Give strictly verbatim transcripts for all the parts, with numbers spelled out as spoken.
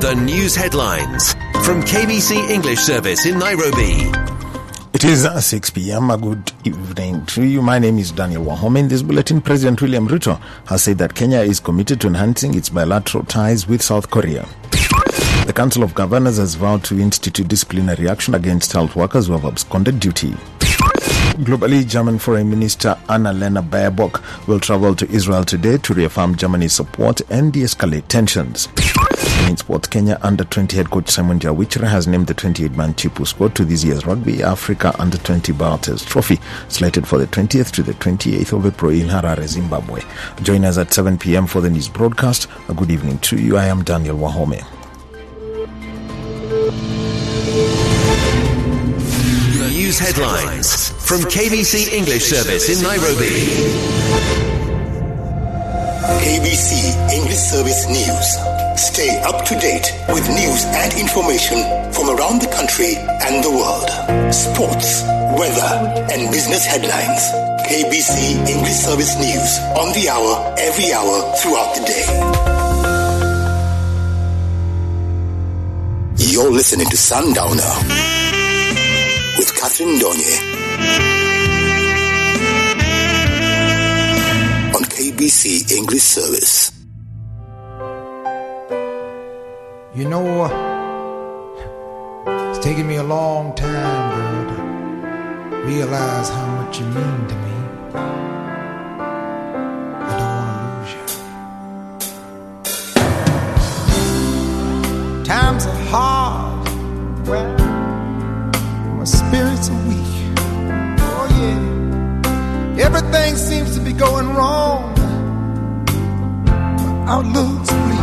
The news headlines from K B C English Service in Nairobi. It is six p.m. A good evening to you. My name is Daniel Wahome. In this bulletin, President William Ruto has said that Kenya is committed to enhancing its bilateral ties with South Korea. The Council of Governors has vowed to institute disciplinary action against health workers who have absconded duty. Globally, German Foreign Minister Annalena Baerbock will travel to Israel today to reaffirm Germany's support and de-escalate tensions. In sports, Kenya under twenty head coach Simon Jawichira has named the twenty-eight man Chipu squad to this year's Rugby Africa under twenty Bartels Trophy, slated for the twentieth to the twenty-eighth of April in Harare, Zimbabwe. Join us at seven p.m. for the news broadcast. A good evening to you. I am Daniel Wahome. News headlines from K B C English Service in Nairobi. K B C English Service News. Stay up to date with news and information from around the country and the world. Sports, weather, and business headlines. K B C English Service News on the hour, every hour throughout the day. You're listening to Sundowner with Catherine Donye on K B C English Service. You know, it's taken me a long time, girl, to realize how much you mean to me. I don't want to lose you. Times are hard, well, my spirits are weak. Oh yeah, everything seems to be going wrong. My outlook's bleak.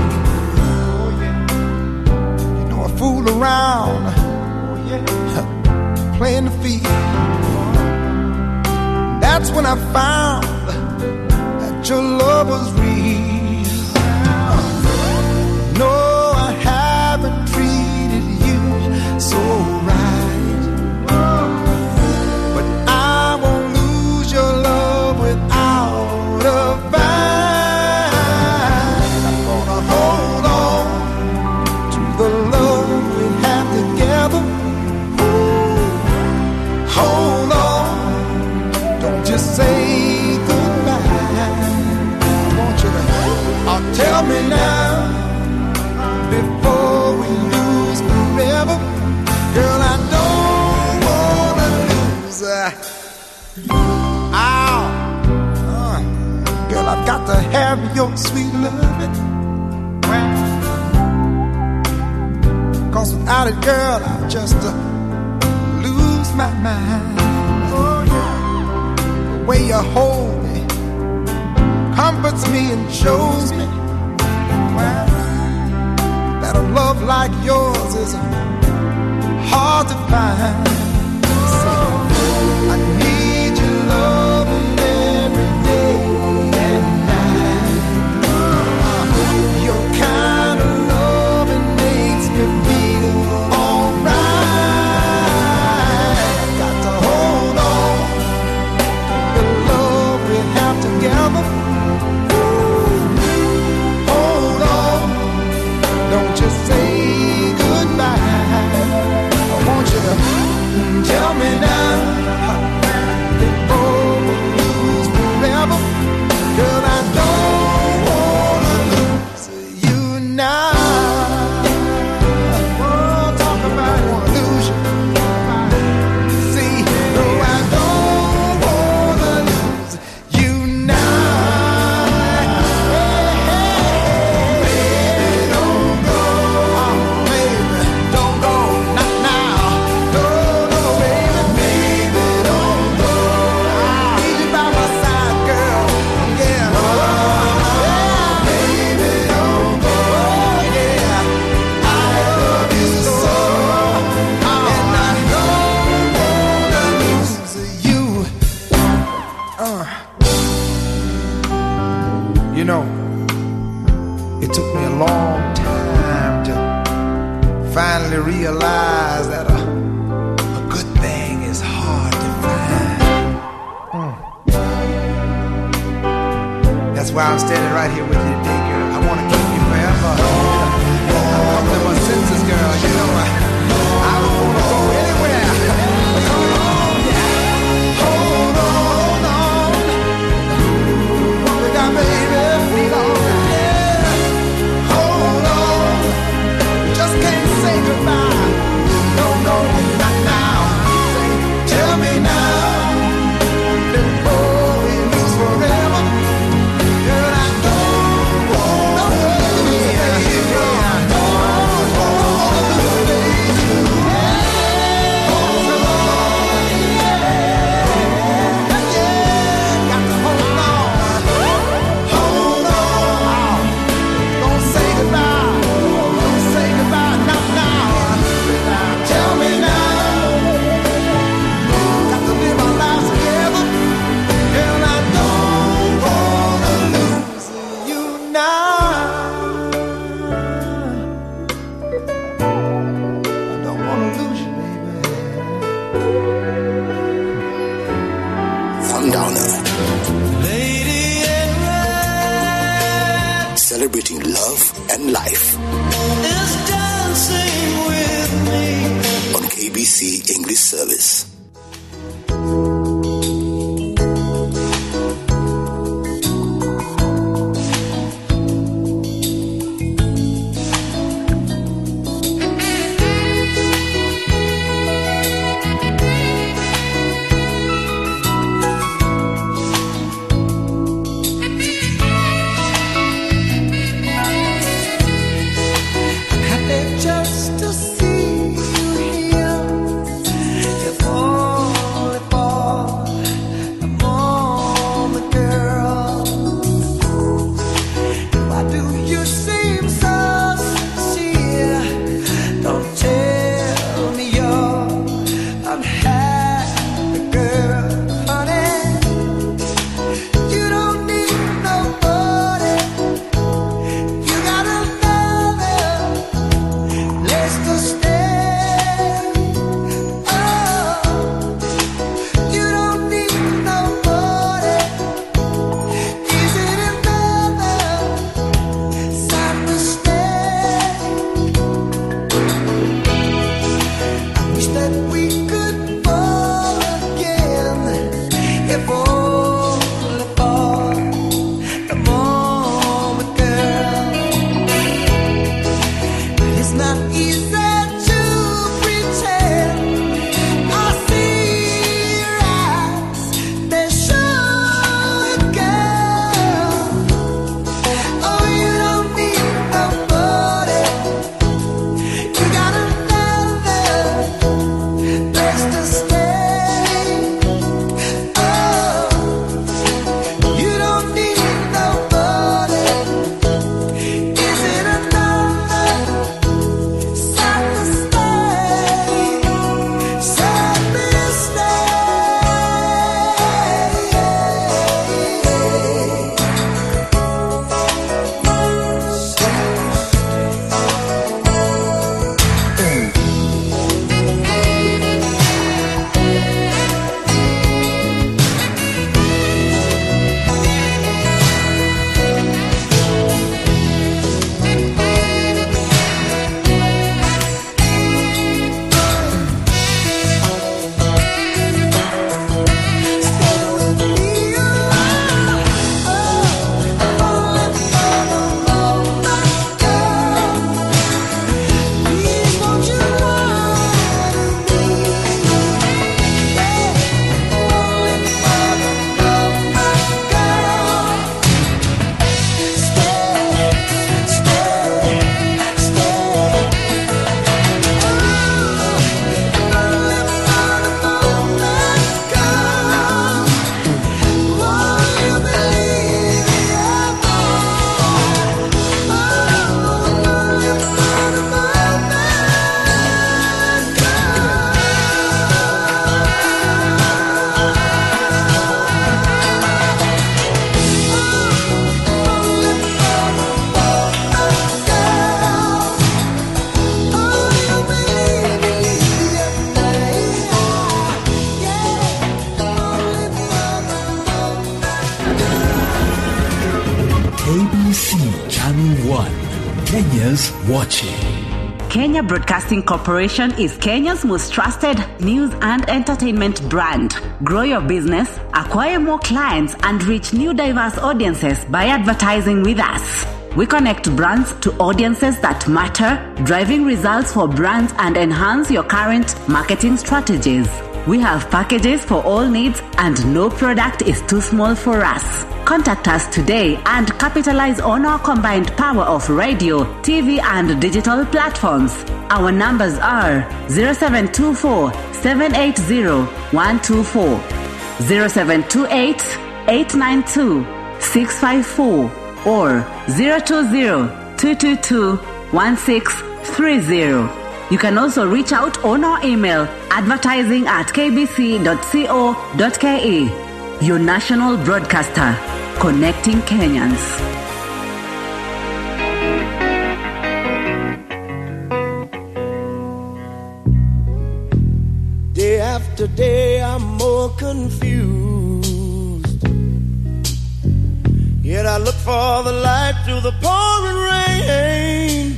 Fool around, oh yeah, playing the field. That's when I found that your love was real. No, I haven't treated you so right, but I won't lose your love without a fight. I'm gonna hold on to the love say goodbye. I want you to oh, tell me now before we lose forever. Girl, I don't wanna lose. Uh, ow, uh, girl, I've got to have your sweet loving. Cause without it, girl, I'll just uh, lose my mind. The way you hold me comforts me and shows me that a love like yours is hard to find. I need your loving every day and night. Your kind of loving makes me feel alright. Got to hold on together. Hold on, don't just say goodbye. I want you to tell me now before we lose forever. Girl, I don't wanna lose you now. Oh, talk about I wanna lose you. See, no, I don't wanna lose you. You know, it took me a long time to finally realize that a, a good thing is hard to find. Mm. That's why I'm standing right here with you today, girl. I want to keep you forever. I'm coming to celebrating love and life. Is dancing with me on K B C English Service. just to see you here. If only for a moment, girl. Why do you seem so sincere? Don't tell me you're unhappy, girl, honey. You don't need nobody. You got another place to stay. Oh, you don't need nobody. Is it another side to stay? I wish that we could fall again, if only for the moment, girl. But it's not easy to pretend. I see your eyes, they show it, girl. Oh, you don't need nobody. You got another place to stay. Oh, you don't need nobody. Is it another side to stay? Sad K B C Channel one, Kenya's watching. Kenya Broadcasting Corporation is Kenya's most trusted news and entertainment brand. Grow your business, acquire more clients, and reach new diverse audiences by advertising with us. We connect brands to audiences that matter, driving results for brands and enhance your current marketing strategies. We have packages for all needs and no product is too small for us. Contact us today and capitalize on our combined power of radio, T V, and digital platforms. Our numbers are zero seven two four, seven eight zero, one two four, zero seven two eight, eight nine two, six five four, or zero two zero, two two two, one six three zero. You can also reach out on our email, advertising at k b c dot co dot k e. Your national broadcaster, connecting Kenyans. Day after day I'm more confused, yet I look for the light through the pouring rain.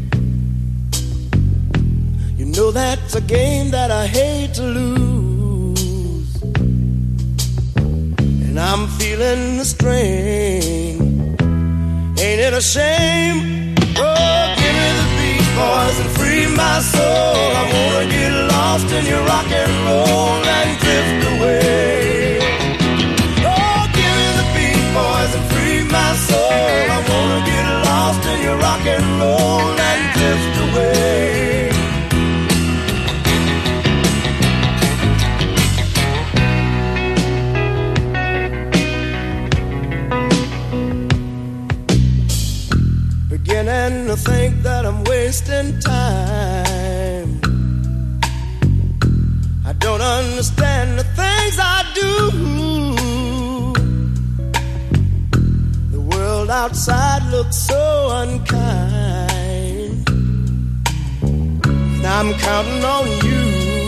You know that's a game that I hate to lose, and I'm feeling the strain. Ain't it a shame? Oh, give me the beat, boys, and free my soul. I wanna get lost in your rock and roll and drift away. Oh, give me the beat, boys, and free my soul. I wanna get lost in your rock and roll and drift away. Beginning to think that I'm wasting time. I don't understand the things I do. The world outside looks so unkind, and I'm counting on you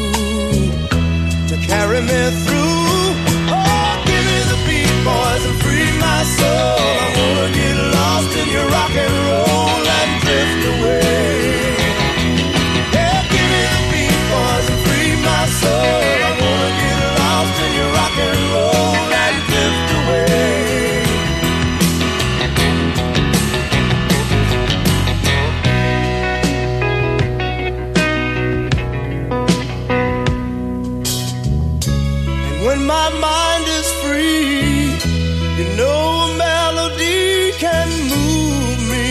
to carry me through. Oh, give me the beat, boys, and free my soul. I wanna get lost in your rock and roll and drift away. Yeah, give me the beat, boys, and free my soul. I wanna get lost in your rock and roll and drift away. And when my mind is free, you know a melody can move me.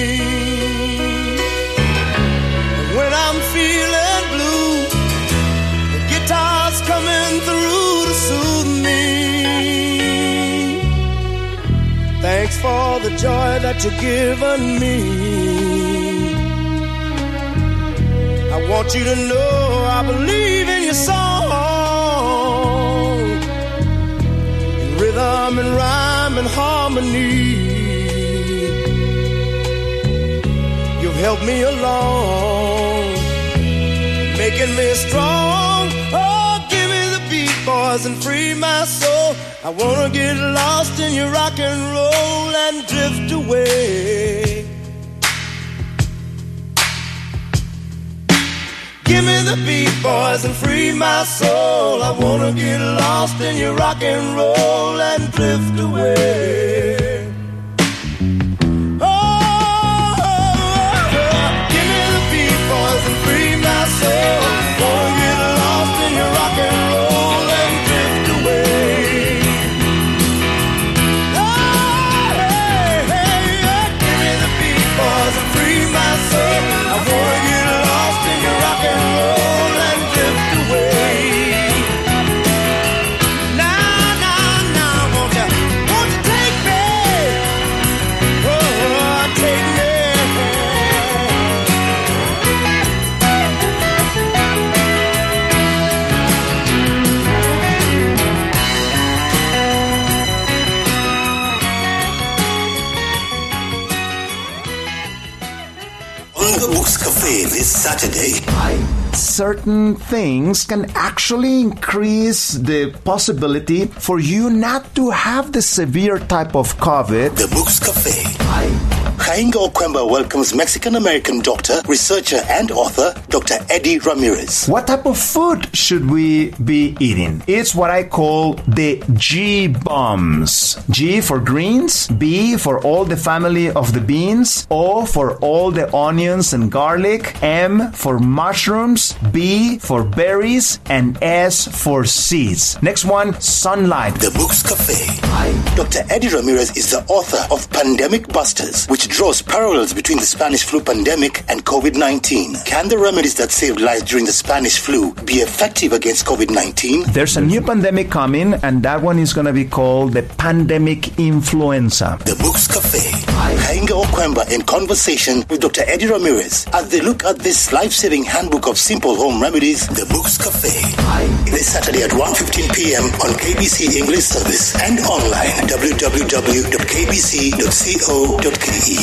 And when I'm feeling blue, the guitar's coming through to soothe me. Thanks for the joy that you've given me. I want you to know I believe in your song. Rhythm and rhyme and harmony, you've helped me along, making me strong. Oh, give me the beat, boys, and free my soul. I wanna get lost in your rock and roll and drift away. Give me the beat, boys, and free my soul. I wanna get lost in your rock and roll and drift away. Oh, oh, oh, oh. Give me the beat, boys, and free my soul. Wanna get lost in your rock and roll and drift away. Oh, hey, hey, hey. Give me the beat, boys, and free my soul. I wanna get lost in your rock and roll and drift away. Now, now, now, won't you, won't you take me? Oh, take me. On the Books Cafe this Saturday. Certain things can actually increase the possibility for you not to have the severe type of COVID. The Books Cafe. Kainga Okwemba welcomes Mexican-American doctor, researcher, and author, Doctor Eddie Ramirez. What type of food should we be eating? It's what I call the G bombs. G for greens, B for all the family of the beans, O for all the onions and garlic, M for mushrooms, B for berries, and S for seeds. Next one, sunlight. The Books Cafe. Doctor Eddie Ramirez is the author of Pandemic Busters, which draws parallels between the Spanish flu pandemic and COVID nineteen. Can the remedies that saved lives during the Spanish flu be effective against COVID nineteen? There's a new pandemic coming, and that one is going to be called the pandemic influenza. The Books Cafe. Kainga Okwemba in conversation with Doctor Eddie Ramirez as they look at this life-saving handbook of simple home remedies, The Books Cafe. This Saturday at one fifteen p.m. on K B C English Service and online w w w dot k b c dot co dot k e.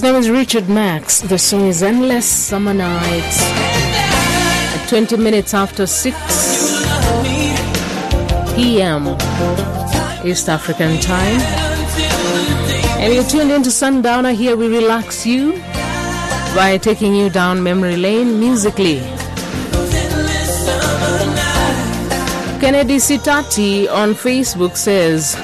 name is Richard Max. The song is Endless Summer Nights. At twenty minutes after six p.m. East African time. And you're tuned into Sundowner. Here we relax you by taking you down memory lane musically. Kennedy Sitati on Facebook says,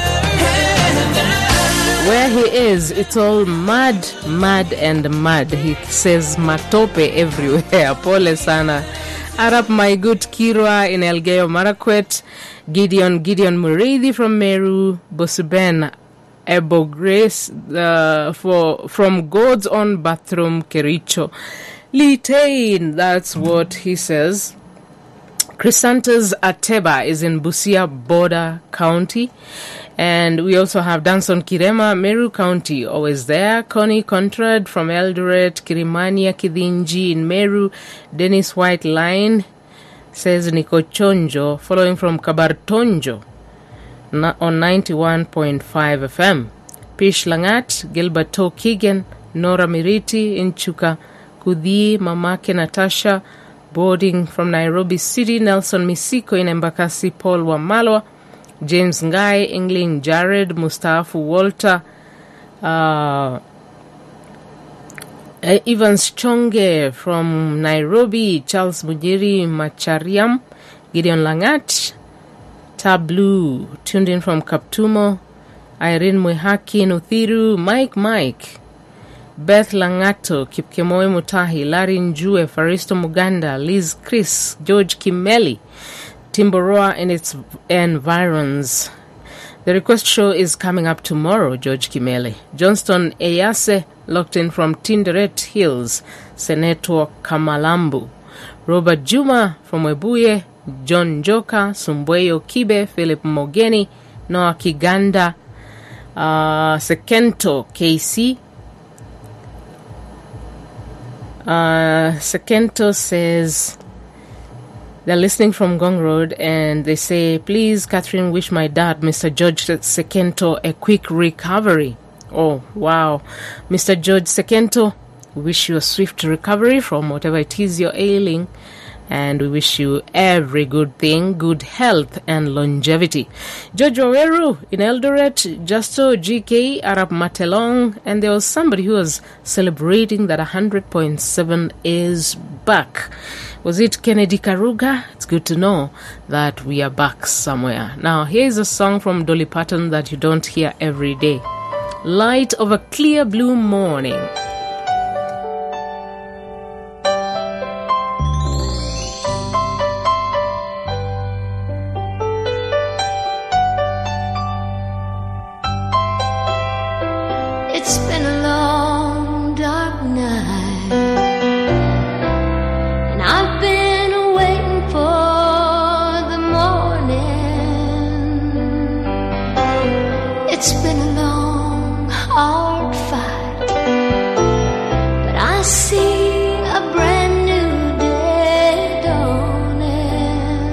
where he is, it's all mud, mud and mud. He says matope everywhere. Pole sana. Arap, my good Kirwa in Elgeyo Marakwet. Gideon, Gideon Muridi from Meru. Bosuben Ebo Grace uh, for, from God's Own Bathroom, Kericho. Litain, that's what he says. Chrysanthus Ateba is in Busia Border County. And we also have Danson Kirema, Meru County, always there. Connie Conrad from Eldoret, Kirimania Kidinji in Meru. Dennis White Line says Niko Chonjo, following from Kabartonjo on ninety-one point five F M. Pish Langat, Gilbert Keegan, Nora Miriti in Chuka, Kudhi, Mamake Natasha, boarding from Nairobi City. Nelson Misiko in Embakasi, Paul Wamalwa. James Ngai, England Jared, Mustafa Walter, uh, Evans Chonge from Nairobi, Charles Mujiri Machariam, Gideon Langat, Tablu, tuned in from Kaptumo, Irene Muhaki Nuthiru, Mike Mike, Beth Langato, Kipkemoy Mutahi, Larry Njue, Faristo Muganda, Liz Chris, George Kimeli, Timboroa and its environs. The request show is coming up tomorrow, George Kimeli. Johnston Eyase, locked in from Tinderet Hills, Senator Kamalambu. Robert Juma from Webuye, John Joka, Sumbweyo Kibe, Philip Mogeni, Noah Kiganda, uh, Sekento K C. Uh, Sekento says they're listening from Gong Road, and they say, please, Catherine, wish my dad, Mister George Sekento, a quick recovery. Oh, wow. Mister George Sekento, we wish you a swift recovery from whatever it is you're ailing, and we wish you every good thing, good health and longevity. George Waweru in Eldoret, Justo G K, Arab Matelong, and there was somebody who was celebrating that one hundred point seven is back. Was it Kennedy Karuga? It's good to know that we are back somewhere. Now, here's a song from Dolly Parton that you don't hear every day. Light of a Clear Blue Morning. It's been a long, dark night, and I've been waiting for the morning. It's been a long, hard fight, but I see a brand new day dawning.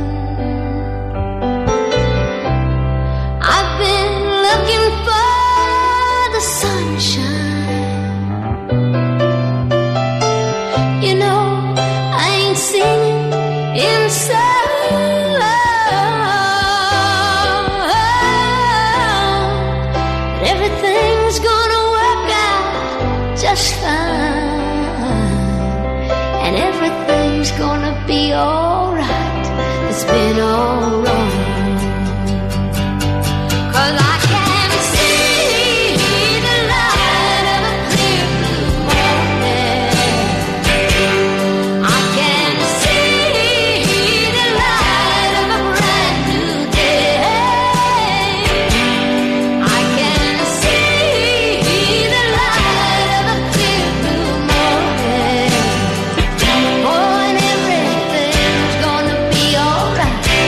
I've been looking for the sunshine. You know, I ain't seen it in so long. But everything's gonna work out just fine, and everything's gonna be alright. It's been all wrong, 'cause I can see the light of a clear blue morning. I can see the light of a brand new day. I can see the light of a clear blue morning. Oh, and everything's gonna be alright.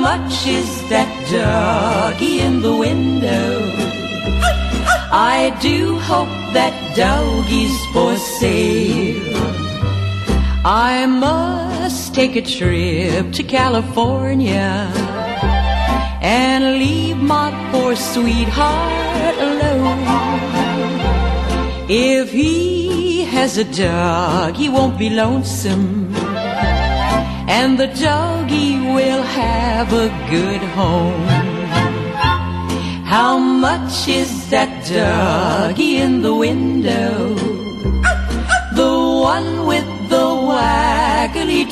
much is that doggy in the window? I do hope that doggy's for sale. I must take a trip to California and leave my poor sweetheart alone. If he has a dog, he won't be lonesome, and the doggy will have a good home. How much is that doggy in the window? The one with the waggly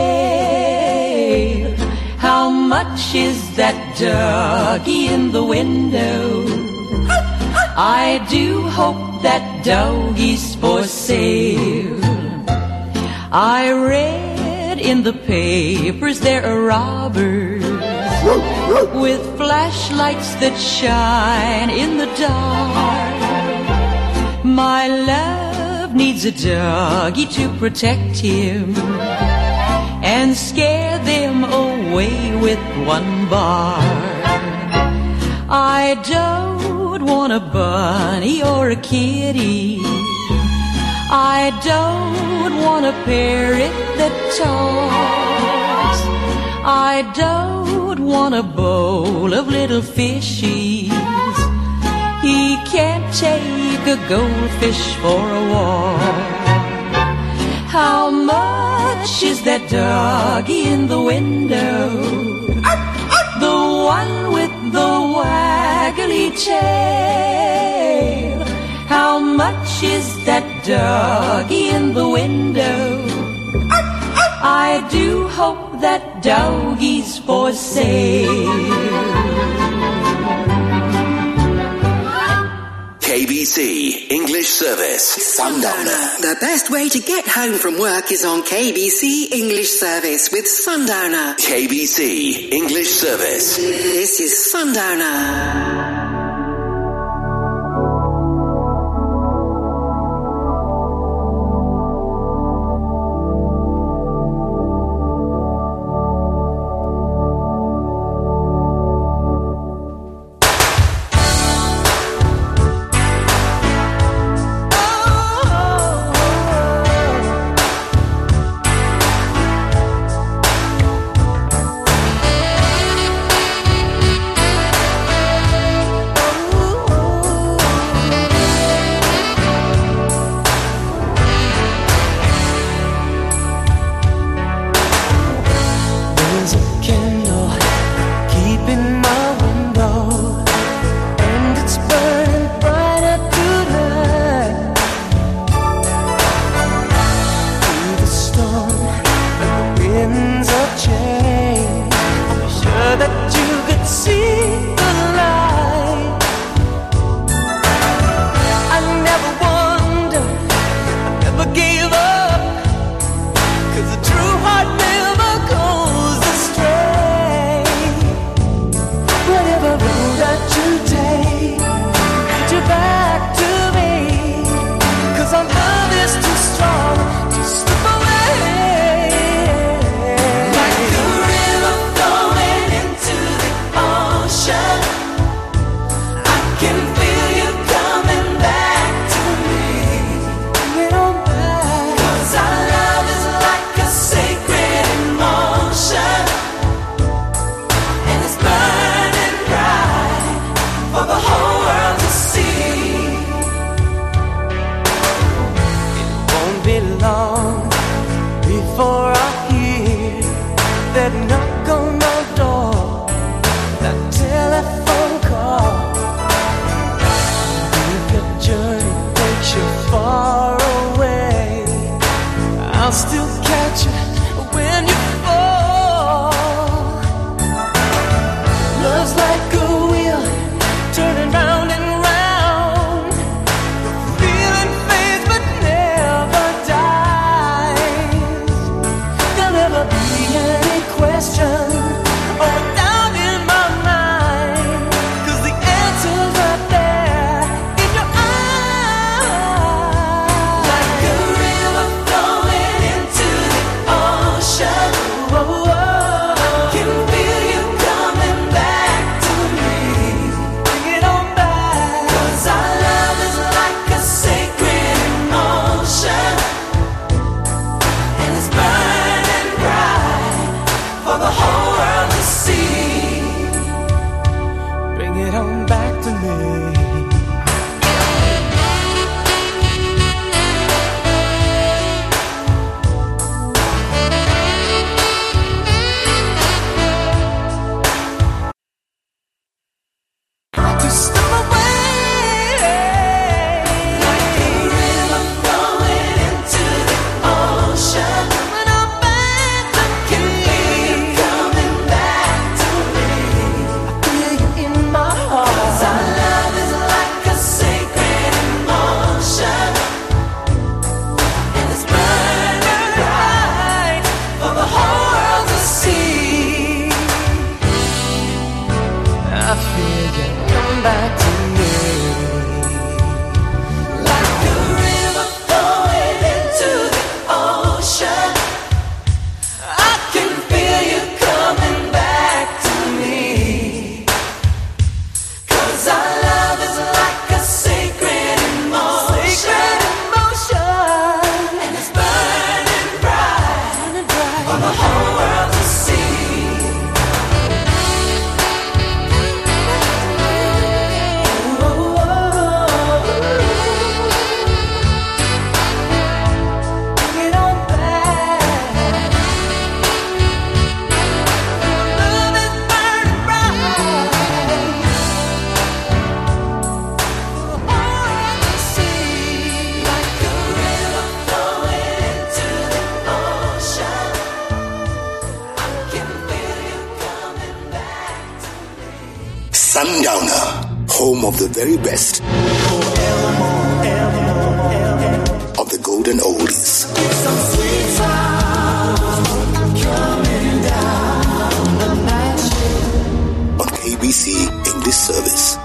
tail. How much is that doggy in the window? I do hope that doggy's for sale. I read in the papers there are robbers with flashlights that shine in the dark. My love needs a doggy to protect him and scare them away with one bark. I don't want a bunny or a kitty. I don't want a parrot that talks. I don't want a bowl of little fishies. He can't take a goldfish for a walk. How much is that doggy in the window? The one with the waggly tail. How much is that doggy in the window? I do hope that doggy's for sale. K B C English Service. Sundowner. The best way to get home from work is on K B C English Service with Sundowner. K B C English Service. This is Sundowner. Sundowner, home of the very best of the golden oldies. Some sweet sounds coming down the night on K B C English Service.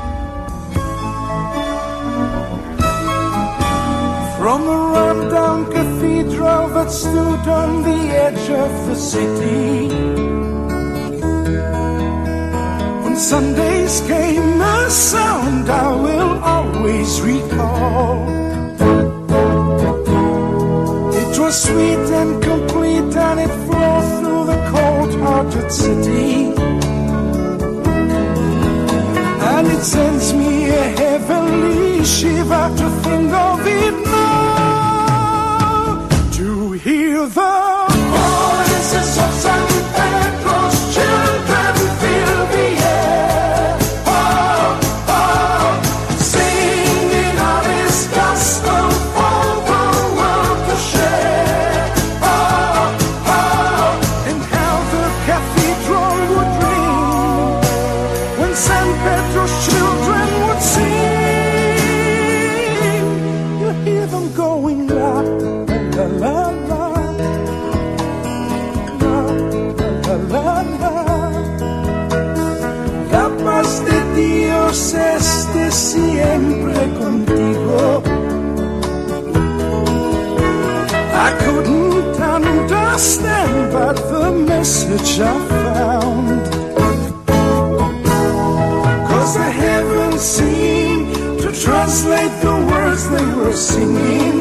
From a rundown cathedral that stood on the edge of the city, when Sundays came a sound I will always recall. It was sweet and complete and it flowed through the cold-hearted city, and it sends me a heavenly shiver to think of it now. To hear the voices of San Pedro's children fill the air, oh, oh, singing out his gospel for the world to share, oh, oh, and how the cathedral would ring when San Pedro's children would sing. You hear them going la la la la la la la la. La paz de Dios esté siempre contigo. I couldn't understand, but the message I found, 'cause the heavens seemed to translate the words they were singing,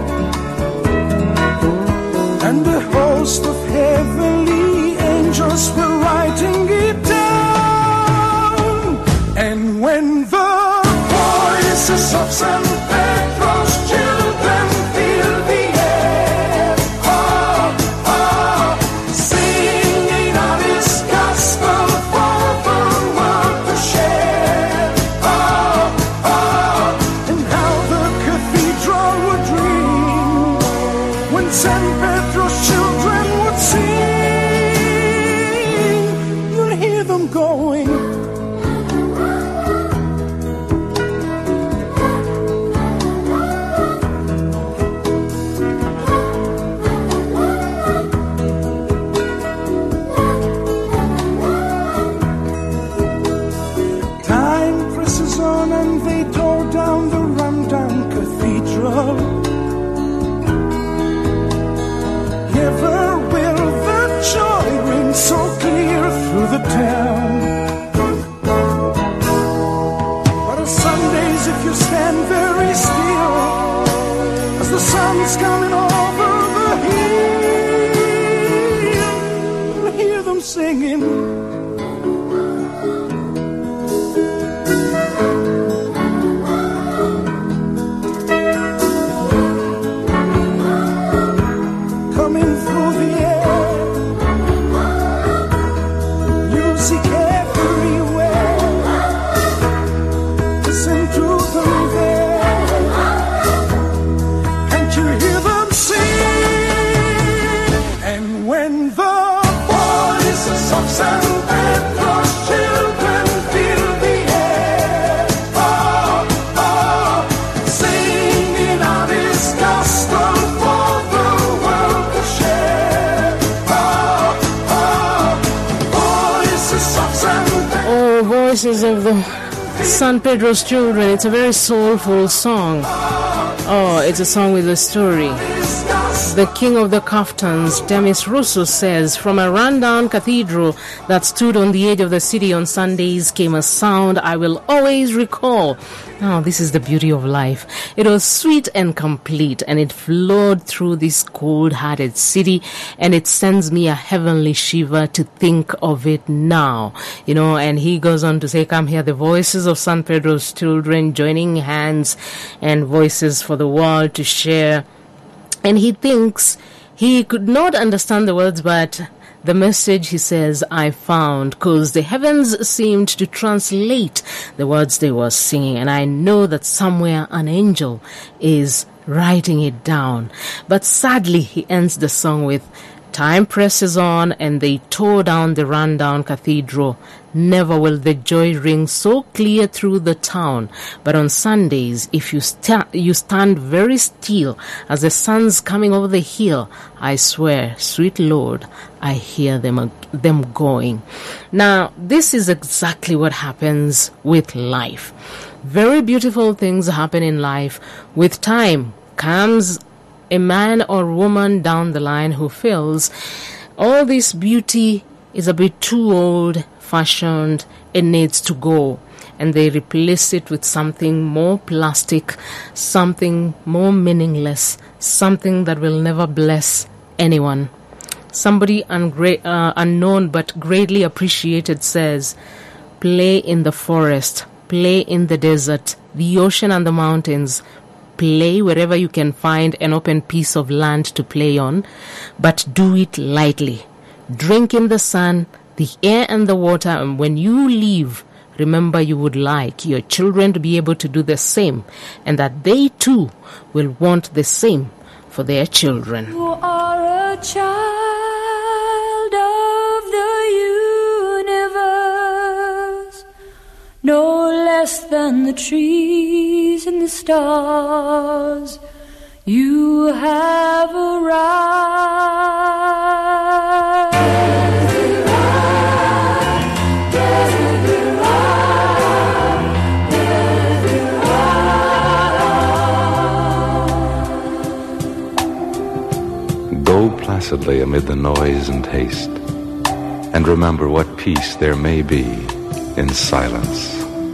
and the host of heavenly angels were writing it down. And when the voices of San Pedro's children fill the air, oh, oh, singing out his gospel for the world to share, oh, oh, and how the cathedral would ring when San Pedro's children would sing. You'll hear them going. Time presses on and they tore down the rundown cathedral. Never will the joy ring so clear through the town. But on Sundays, if you stand very still, as the sun's coming over the hill, you'll hear them singing. Coming through the air, music everywhere. Listen to them there, and you hear them sing. And when the voices of San Pedro's children fill the air, oh, oh, singing out his gospel for the world to share, oh, oh, voices of San Pedro. Oh, voices of the San Pedro's children. It's a very soulful song. Oh, it's a song with a story. The king of the kaftans, Demis Roussos, says, from a rundown cathedral that stood on the edge of the city on Sundays came a sound I will always recall. Now, this is the beauty of life. It was sweet and complete, and it flowed through this cold-hearted city, and it sends me a heavenly shiver to think of it now. You know, and he goes on to say, come hear the voices of San Pedro's children joining hands and voices for the world to share. And he thinks he could not understand the words, but the message, he says, I found, because the heavens seemed to translate the words they were singing. And I know that somewhere an angel is writing it down. But sadly, he ends the song with, Time presses on and they tore down the rundown cathedral. Never will the joy ring so clear through the town. But on Sundays, if you, sta- you stand very still as the sun's coming over the hill, I swear, sweet Lord, I hear them, them going. Now, this is exactly what happens with life. Very beautiful things happen in life. With time comes a man or woman down the line who feels all this beauty is a bit too old fashioned, it needs to go, and they replace it with something more plastic, something more meaningless, something that will never bless anyone. Somebody ungra- uh, unknown but greatly appreciated says, play in the forest, play in the desert, the ocean and the mountains. Play wherever you can find an open piece of land to play on, but do it lightly. Drink in the sun, the air and the water, and when you leave, remember you would like your children to be able to do the same, and that they too will want the same for their children. You are a child of the universe, no less than the trees and the stars. You have arrived. Go placidly amid the noise and haste, and remember what peace there may be in silence.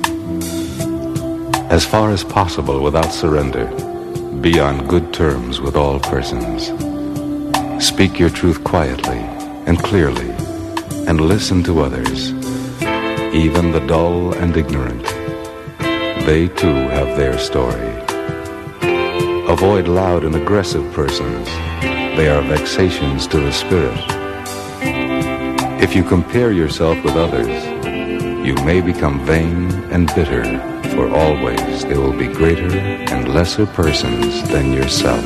As far as possible without surrender, be on good terms with all persons. Speak your truth quietly and clearly, and listen to others, even the dull and ignorant. They too have their story. Avoid loud and aggressive persons. They are vexations to the spirit. If you compare yourself with others, you may become vain and bitter, for always there will be greater and lesser persons than yourself.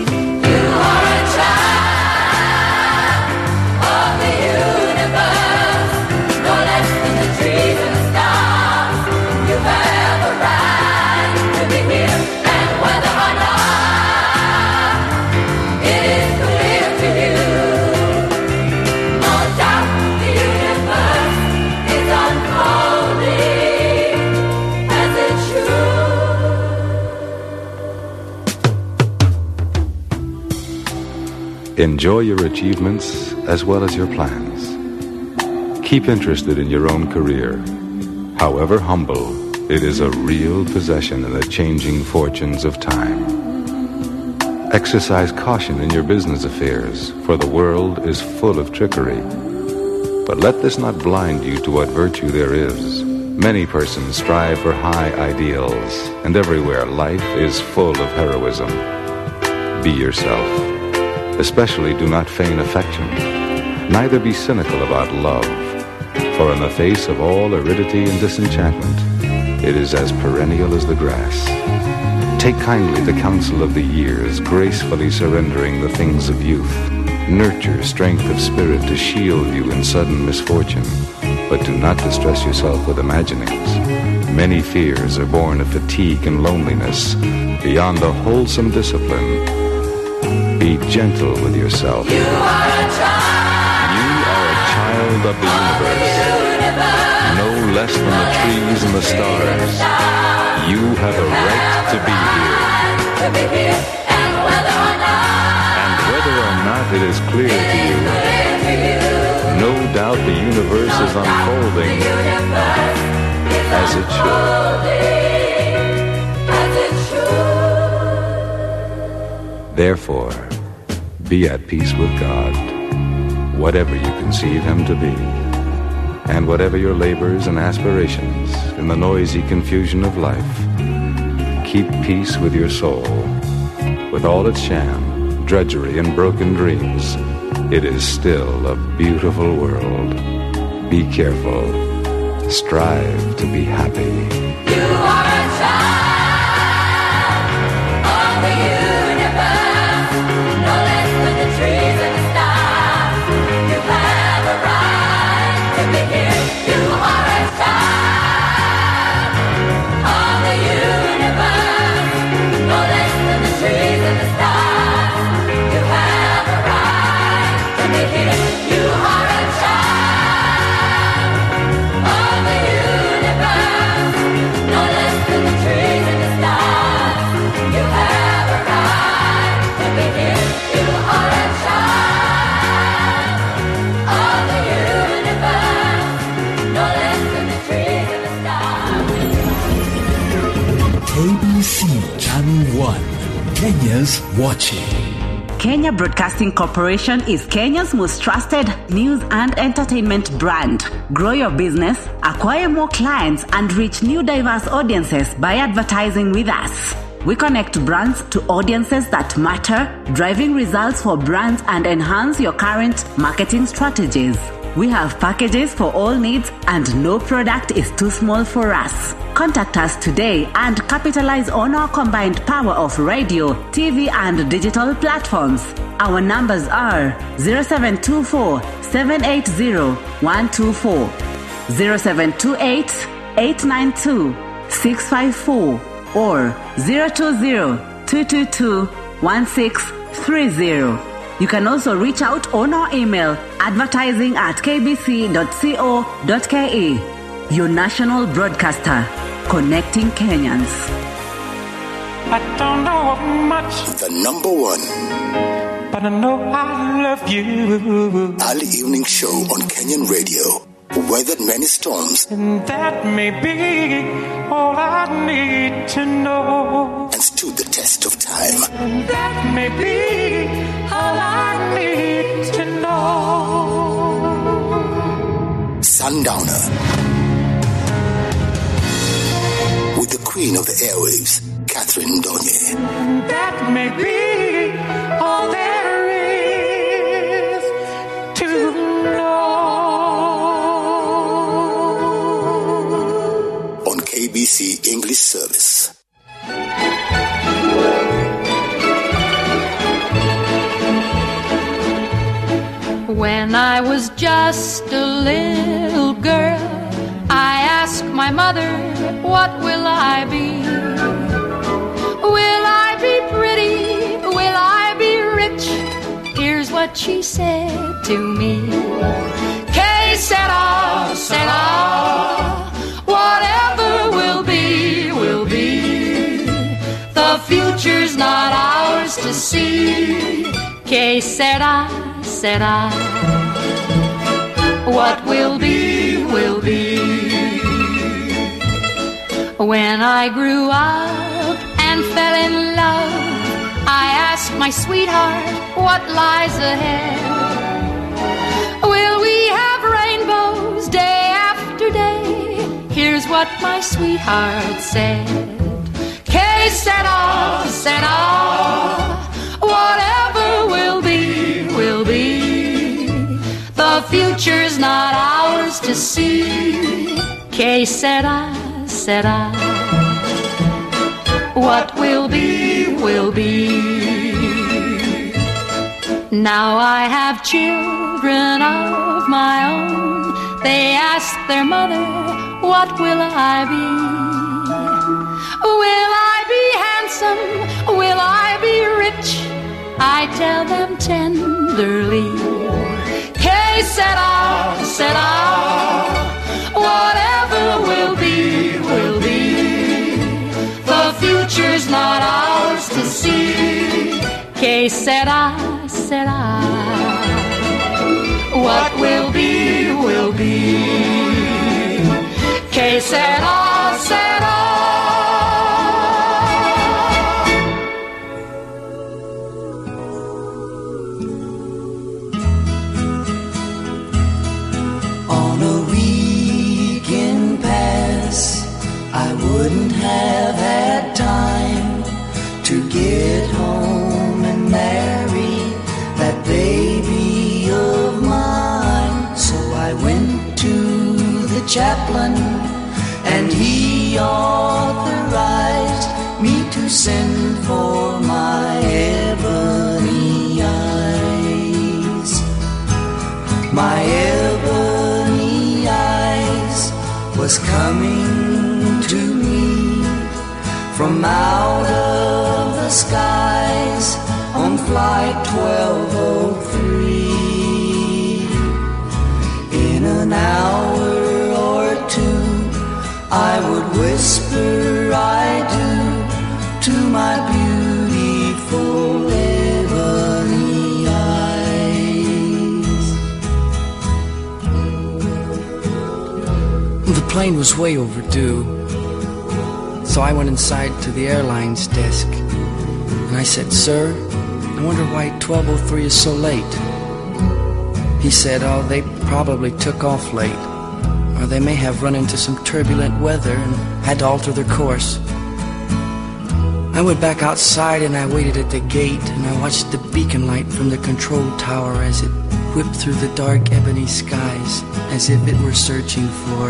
Enjoy your achievements as well as your plans. Keep interested in your own career. However humble, it is a real possession in the changing fortunes of time. Exercise caution in your business affairs, for the world is full of trickery. But let this not blind you to what virtue there is. Many persons strive for high ideals, and everywhere life is full of heroism. Be yourself. Especially do not feign affection. Neither be cynical about love, for in the face of all aridity and disenchantment, it is as perennial as the grass. Take kindly the counsel of the years, gracefully surrendering the things of youth. Nurture strength of spirit to shield you in sudden misfortune, but do not distress yourself with imaginings. Many fears are born of fatigue and loneliness, beyond a wholesome discipline. Be gentle with yourself. You are a child. You are a child of the universe. No less than the trees and the stars. You have a right to be here. And whether or not it is clear to you, no doubt the universe is unfolding as it should. Therefore, be at peace with God, whatever you conceive Him to be, and whatever your labors and aspirations in the noisy confusion of life. Keep peace with your soul, with all its sham, drudgery, and broken dreams. It is still a beautiful world. Be careful. Strive to be happy. You are a child of the universe. No less than the trees and the stars. K B C Channel one, Kenya's watching. Kenya Broadcasting Corporation is Kenya's most trusted news and entertainment brand. Grow your business, acquire more clients, and reach new diverse audiences by advertising with us. We connect brands to audiences that matter, driving results for brands and enhance your current marketing strategies. We have packages for all needs and no product is too small for us. Contact us today and capitalize on our combined power of radio, T V and digital platforms. Our numbers are zero seven two four, seven eight zero, one two four, zero seven two eight, eight nine two, six five four or zero two zero, two two two, one six three zero. You can also reach out on our email advertising at k b c dot co dot k e. Your national broadcaster, connecting Kenyans. I don't know much. The number one. But I know I love you. Early evening show on Kenyan radio. Weathered many storms. And that may be all I need to know. And stood the test of time. And that may be all I need to know. Sundowner. With the queen of the airwaves, Catherine Donye. That may be all there is to know. On K B C English Service. When I was just a little girl, I asked my mother, what will I be? Will I be pretty? Will I be rich? Here's what she said to me. Que sera, sera, whatever will be, will be. The future's not ours to see. Que sera, sera, what will be, will be. When I grew up and fell in love, I asked my sweetheart what lies ahead. Will we have rainbows day after day? Here's what my sweetheart said. Que sera, sera, whatever will be, will be. The future's not ours to see. Que sera, sera, what will be, will be. Now I have children of my own. They ask their mother, what will I be? Will I be handsome? Will I be rich? I tell them tenderly. Que sera, sera, whatever will be, will be. The future's not ours to see. Que sera, sera, what will be, will be. Que sera, sera. On a weekend pass, I wouldn't have had time to get home and marry that baby of mine. So I went to the chaplain and he authorized me to send for my ebony eyes. My ebony eyes was coming to me from out of the skies on flight twelve oh three. In an hour or two I would whisper I do to my beautiful ebony eyes. The plane was way overdue. So I went inside to the airline's desk, and I said, "Sir, I wonder why twelve oh three is so late." He said, "Oh, they probably took off late, or they may have run into some turbulent weather and had to alter their course." I went back outside and I waited at the gate, and I watched the beacon light from the control tower as it whipped through the dark ebony skies, as if it were searching for...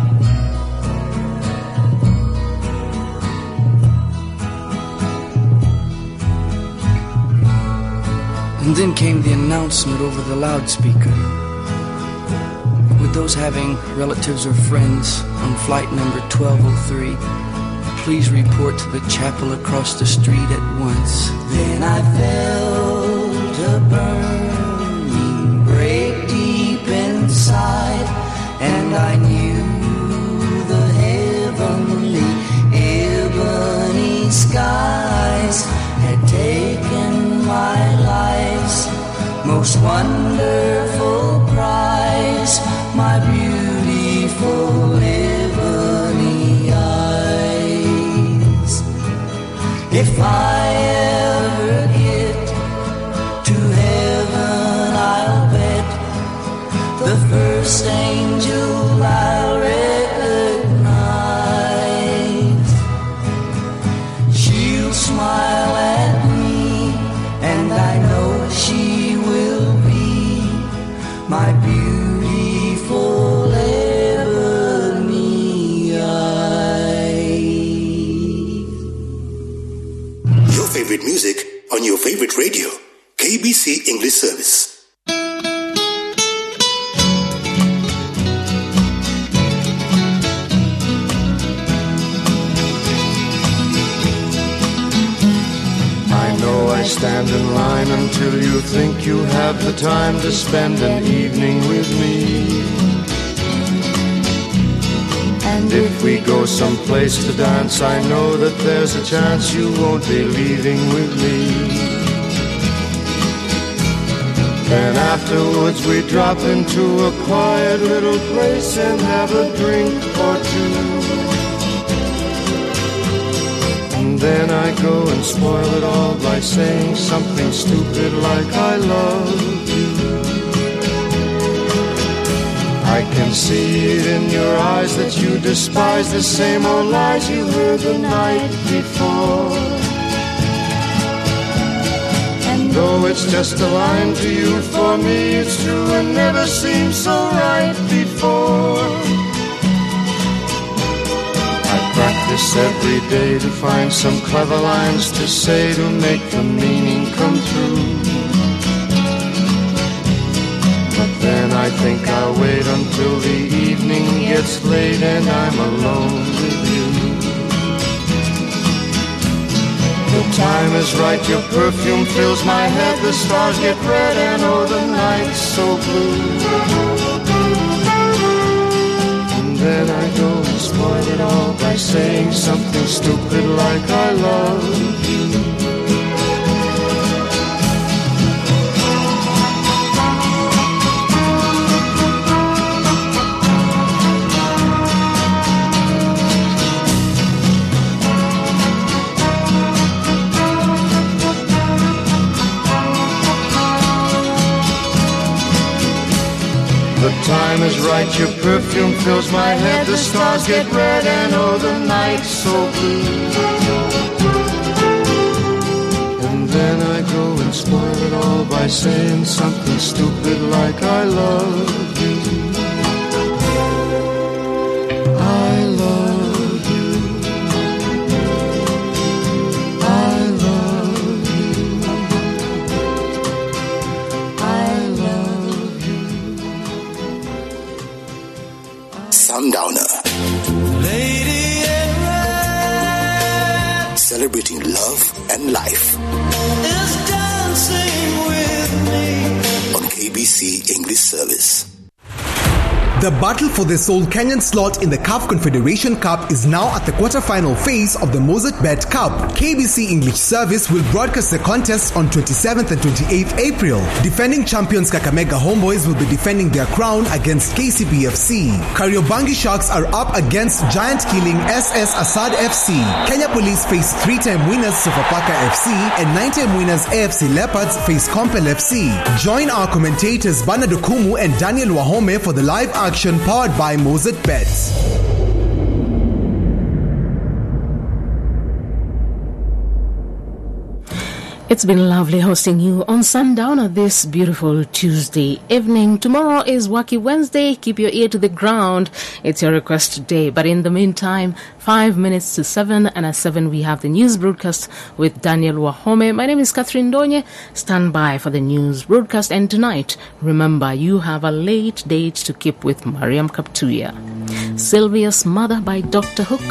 And then came the announcement over the loudspeaker. With those having relatives or friends on flight number twelve oh three, please report to the chapel across the street at once. Then I felt a burning break deep inside, and I knew the heavenly ebony skies had taken my life's most wonderful prize, my beautiful ebony eyes. If I ever get to heaven, I'll bet the first angel I'll recognize. She'll smile at me, and I know she will be my beautiful ebony eyes. Your favorite music on your favorite radio, K B C English Service. I stand in line until you think you have the time to spend an evening with me. And if we go someplace to dance, I know that there's a chance you won't be leaving with me. Then afterwards we drop into a quiet little place and have a drink or two. And then I go and spoil it all by saying something stupid like I love you. I can see it in your eyes that you despise the same old lies you heard the night before. And though it's just a line to you, for me it's true and never seemed so right before. Practice every day to find some clever lines to say to make the meaning come true. But then I think I'll wait until the evening gets late and I'm alone with you. The time is right, your perfume fills my head, the stars get red and oh the night's so blue. Then I go and spoil it all by saying something stupid like I love you. The time is right, your perfume fills my head, the stars get red and oh the night's so blue. And then I go and spoil it all by saying something stupid like I love you. I love you. I love you. I love you. Sundowner. Lady in red, celebrating love and life. Is dancing with me on K B C English Service. The battle for the sole Kenyan slot in the C A F Confederation Cup is now at the quarter-final phase of the Mozart Bet Cup. K B C English Service will broadcast the contest on twenty-seventh and twenty-eighth April. Defending champions Kakamega Homeboys will be defending their crown against K C B F C. Kariobangi Sharks are up against giant-killing S S Assad F C. Kenya Police face three-time winners Sofapaka F C and nine-time winners A F C Leopards face Compel F C. Join our commentators Bernard Okumu and Daniel Wahome for the live action powered by Mozart Bets. It's been lovely hosting you on Sundowner this beautiful Tuesday evening. Tomorrow is Wacky Wednesday. Keep your ear to the ground. It's your request today. But in the meantime, five minutes to seven, and at seven we have the news broadcast with Daniel Wahome. My name is Catherine Donye. Stand by for the news broadcast. And tonight, remember, you have a late date to keep with Mariam Kaptuya. Sylvia's Mother by Doctor Hook.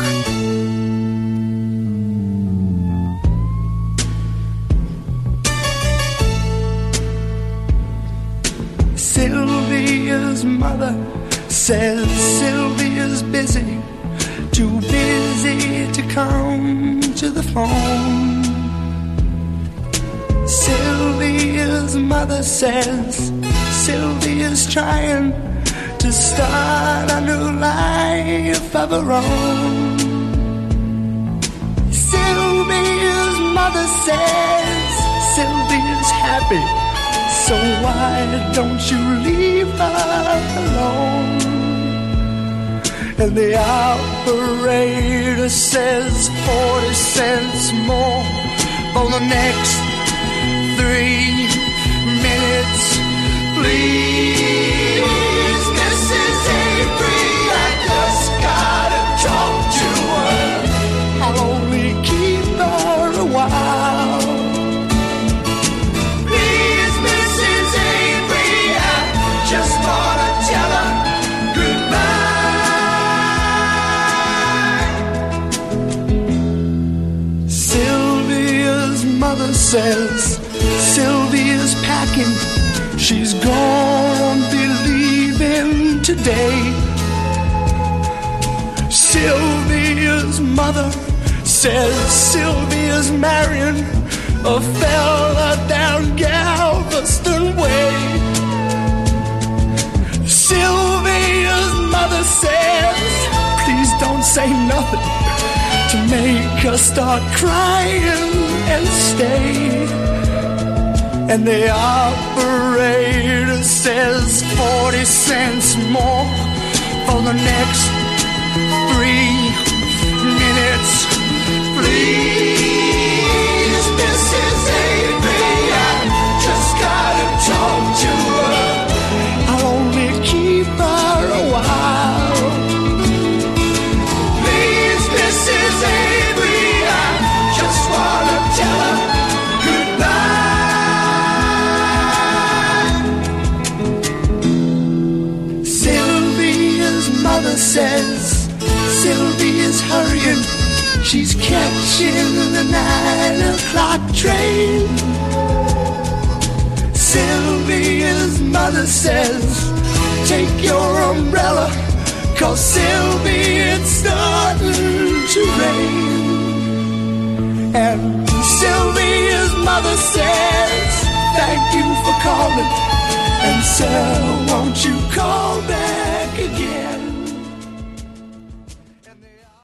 Sylvia's mother says Sylvia's busy, too busy to come to the phone. Sylvia's mother says Sylvia's trying to start a new life of her own. Sylvia's mother says Sylvia's happy, so why don't you leave her alone? And the operator says forty cents more for the next three minutes. Please, Missus Avery, I just gotta talk to her. I'll only keep her a while. Just wanna tell her goodbye. Sylvia's mother says Sylvia's packing. She's gonna be leaving today. Sylvia's mother says Sylvia's marrying a fella down Galveston Way. Sylvia's mother says, please don't say nothing to make her start crying and stay. And the operator says forty cents more for the next three minutes. Please, Missus Avery, I just gotta talk to her. I'll only keep her a while. Please, Missus Avery, I just wanna tell her goodbye. Sylvia's mother says Sylvia's hurrying. She's catching the nine o'clock train. Sylvia's mother says, take your umbrella, 'cause Sylvia, it's starting to rain. And Sylvia's mother says, thank you for calling, and Sylvia